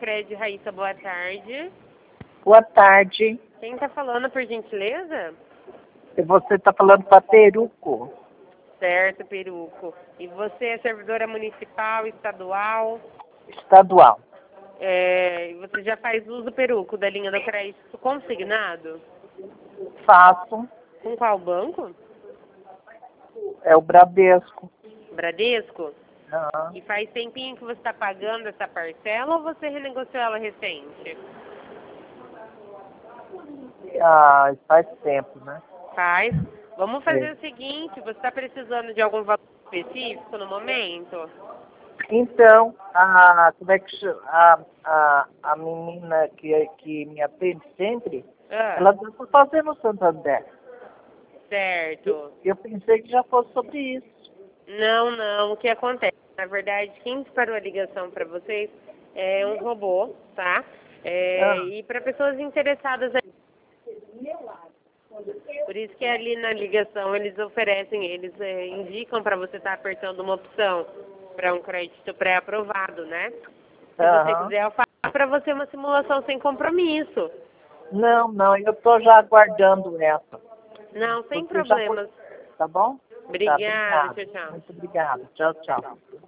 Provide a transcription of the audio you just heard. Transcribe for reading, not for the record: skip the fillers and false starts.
Crédito Raíssa, boa tarde. Boa tarde. Quem está falando, por gentileza? Você está falando para Peruco? Certo, Peruco. E você é servidora municipal, estadual? Estadual. E você já faz uso, Peruco, da linha do crédito consignado? Faço. Com qual banco? É o Bradesco. Bradesco? Ah, E faz tempinho que você está pagando essa parcela ou você renegociou ela recente? faz tempo, né? Faz. Vamos fazer É. o seguinte, você está precisando de algum valor específico no momento? Então, como é que chama? A menina que me atende sempre, ela está fazendo o Santander. Certo. Eu pensei que já fosse sobre isso. Não. O que acontece? Na verdade, quem disparou a ligação para vocês é um robô, tá? E para pessoas interessadas. Por isso que ali na ligação eles oferecem, eles indicam para você estar apertando uma opção para um crédito pré-aprovado, né? Se você quiser, eu faço para você uma simulação sem compromisso. Não, eu estou já aguardando essa. Não, sem Porque já problemas. tá bom? Obrigada, Tá, tchau, tchau. Muito obrigada. Tchau, tchau.